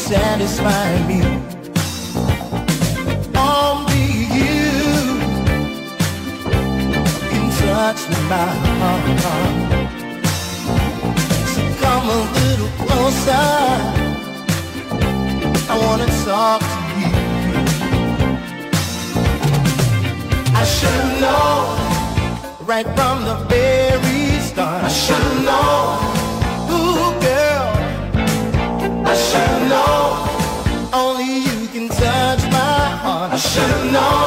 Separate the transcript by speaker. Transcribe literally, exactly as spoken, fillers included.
Speaker 1: satisfy me. Only you can touch my heart. So come a little closer, I wanna talk to you. I should've known right from the very start. I should've known, ooh girl, I should've known only you can touch my heart. I should've known.